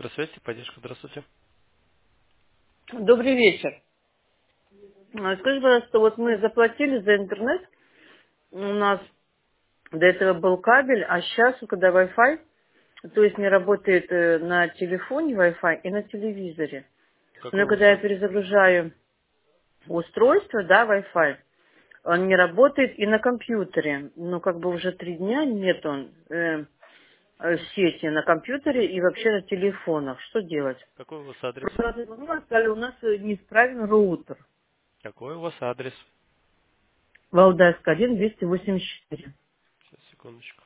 Электросвязь, поддержка, здравствуйте. Добрый вечер. Скажи, пожалуйста, вот мы заплатили за интернет, у нас до этого был кабель, а сейчас, когда Wi-Fi, то есть не работает на телефоне Wi-Fi и на телевизоре. Какой Но у вас когда я адрес? перезагружаю устройство, да, Wi-Fi, он не работает и на компьютере. Ну, как бы уже 3 дня нет он в сети на компьютере и вообще на телефонах. Что делать? Какой у вас адрес? Просто сказали, у нас неисправен роутер. Какой у вас адрес? Валдайская 1, 284. Сейчас, секундочку.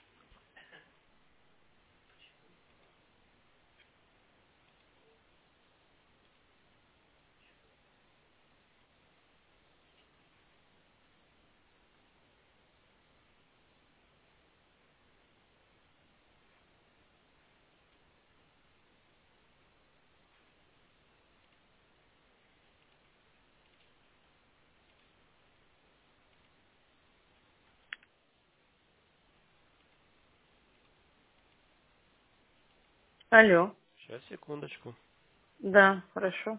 Алло. Сейчас, секундочку. Да, хорошо.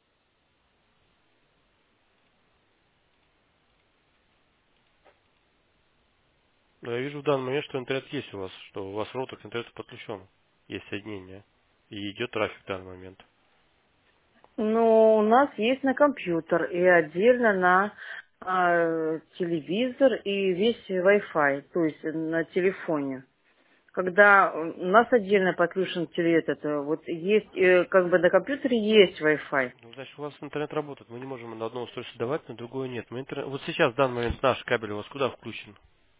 Но я вижу в данный момент, что интернет есть у вас, что у вас роутер к интернету подключен. Есть соединение. И идет трафик в данный момент. Ну, у нас есть на компьютер и отдельно на телевизор и весь Wi-Fi, то есть на телефоне. Когда у нас отдельно подключен этот, вот есть, как бы на компьютере есть Wi-Fi. Ну, значит, у вас интернет работает. Мы не можем на одно устройство давать, на другое нет. Вот сейчас, в данный момент, наш кабель у вас куда включен?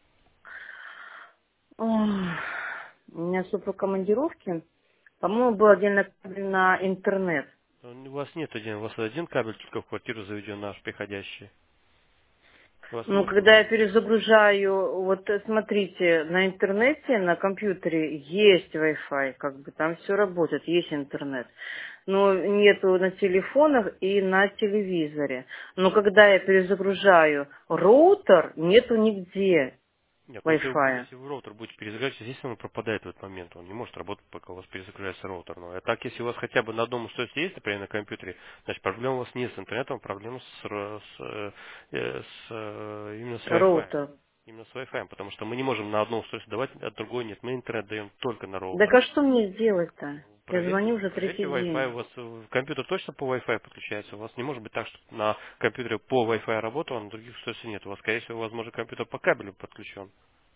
Ох, у меня супруг командировки, по-моему, был отдельно кабель на интернет. У вас нет один, у вас один кабель только в квартиру заведен, наш приходящий. У вас Ну, нет когда я другого. перезагружаю, вот смотрите, на интернете, на компьютере есть Wi-Fi, как бы там все работает, есть интернет. Но нету на телефонах и на телевизоре. Но когда я перезагружаю роутер, нету нигде Нет, ну Wi-Fi. если вы роутер будете перезагружать, естественно, он пропадает в этот момент. Он не может работать, пока у вас перезагружается роутер. Но а так, если у вас хотя бы на одном устройстве есть, например, на компьютере, значит, проблема у вас не с интернетом, проблема именно с Wi-Fi. Роутер. Именно с Wi-Fi, потому что мы не можем на одно устройство давать, а другое нет. Мы интернет даем только на Так роутер. а что мне сделать-то? Я звоню уже Проверьте третий Wi-Fi. день. У вас компьютер точно по Wi-Fi подключается? У вас не может быть так, что на компьютере по Wi-Fi работал, а на других устройствах нет. У вас, скорее всего, возможно, компьютер по кабелю подключен.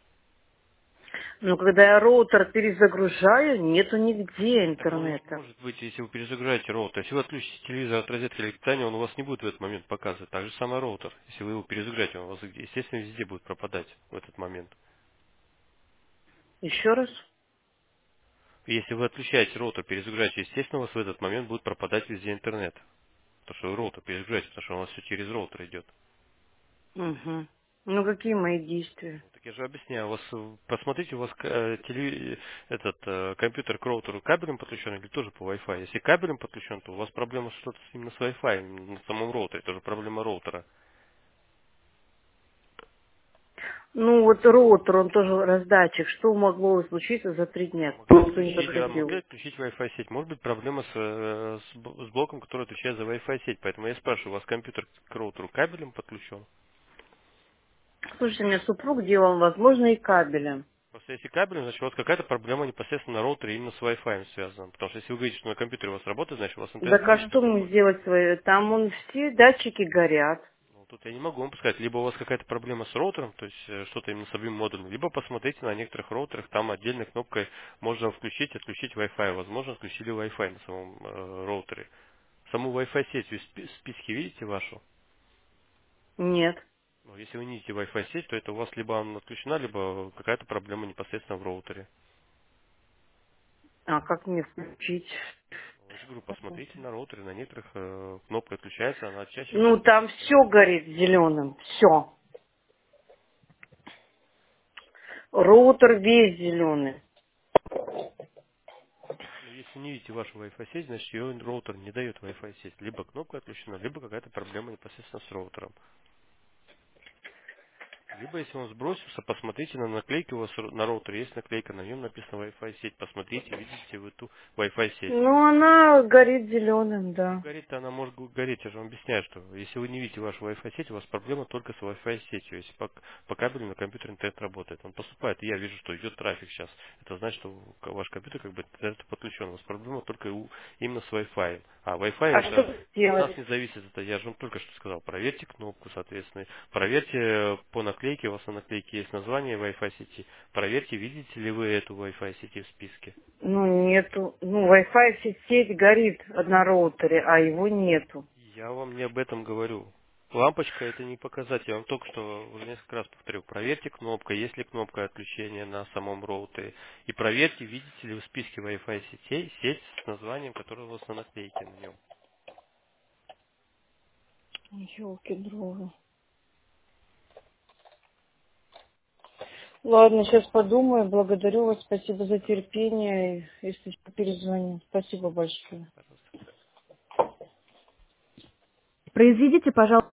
Но когда я роутер перезагружаю, нету нигде Так он не интернета. может быть, если вы перезагружаете роутер. Если вы отключите телевизор от розетки или питания, он у вас не будет в этот момент показывать. Так же самое роутер. Если вы его перезагружаете, он у вас, естественно, везде будет пропадать в этот момент. Еще раз. Если вы отключаете роутер, перезагружаете, естественно, у вас в этот момент будет пропадать везде интернет. Потому что вы роутер перезагружаете, потому что у вас все через роутер идет. Угу. Ну, какие мои действия? Так я же объясняю, у вас посмотрите, у вас компьютер к роутеру кабелем подключен или тоже по Wi-Fi. Если кабелем подключен, то у вас проблема что-то именно с Wi-Fi, на самом роутере, тоже проблема роутера. Ну, вот роутер, он тоже раздатчик. Что могло случиться за 3 дня? Могли Никто не отключить, да, могли подходил. отключить Wi-Fi сеть. Может быть проблема с блоком, который отвечает за Wi-Fi сеть. Поэтому я спрашиваю, у вас компьютер к роутеру кабелем подключен? Слушайте, у меня супруг делал, возможно, и кабелем. Просто если кабелем, значит у вас какая-то проблема непосредственно на роутере именно с Wi-Fi связана. Потому что если вы говорите, что на компьютере у вас работает, значит у вас интернет Так а имеет что такой мне пароль. сделать свое? Там он все датчики горят. Ну, тут я не могу вам сказать, либо у вас какая-то проблема с роутером, то есть что-то именно с объемным модулем, либо посмотрите на некоторых роутерах, там отдельной кнопкой можно включить, отключить Wi-Fi. Возможно, отключили Wi-Fi на самом роутере. Саму Wi-Fi сеть вы в списке видите вашу? Нет. Ну, если вы не видите Wi-Fi сеть, то это у вас либо она отключена, либо какая-то проблема непосредственно в роутере. А как мне включить? Ну, я же говорю, посмотрите на роутере, на некоторых кнопка отключается, она чаще Ну, всего там отключается все Wi-Fi. горит зеленым. Все. Роутер весь зеленый. Ну, если не видите вашу Wi-Fi сеть, значит ее роутер не дает Wi-Fi сеть. Либо кнопка отключена, либо какая-то проблема непосредственно с роутером. Либо, если он сбросился, посмотрите на наклейке, у вас на роутере есть наклейка, на нем написано Wi-Fi сеть. Посмотрите, видите вы эту Wi-Fi сеть. Ну, она горит зеленым, Ну, да. горит-то она может гореть, я же вам объясняю, что если вы не видите вашу Wi-Fi сеть, у вас проблема только с Wi-Fi сетью. Если по кабелю на компьютере интернет работает, он поступает, и я вижу, что идет трафик сейчас. Это значит, что ваш компьютер как бы к интернету подключен. У вас проблема только именно с Wi-Fi. А Wi-Fi А это что от нас делать? не зависит, это я же вам только что сказал. Проверьте кнопку, соответственно. Проверьте по наклейке, у вас на наклейке есть название Wi-Fi сети. Проверьте, видите ли вы эту Wi-Fi сети в списке. Ну, нету. Ну, Wi-Fi сеть горит на роутере, а его нету. Я вам не об этом говорю. Лампочка это не показатель. Я вам только что уже несколько раз повторю. Проверьте кнопку, есть ли кнопка отключения на самом роутере. И проверьте, видите ли в списке Wi-Fi сетей сеть с названием, которое у вас на наклейке на нем. Ёлки-дрова. Ладно, сейчас подумаю. Благодарю вас. Спасибо за терпение. Если что, перезвоню. Спасибо большое. Пожалуйста. Произведите, пожалуйста.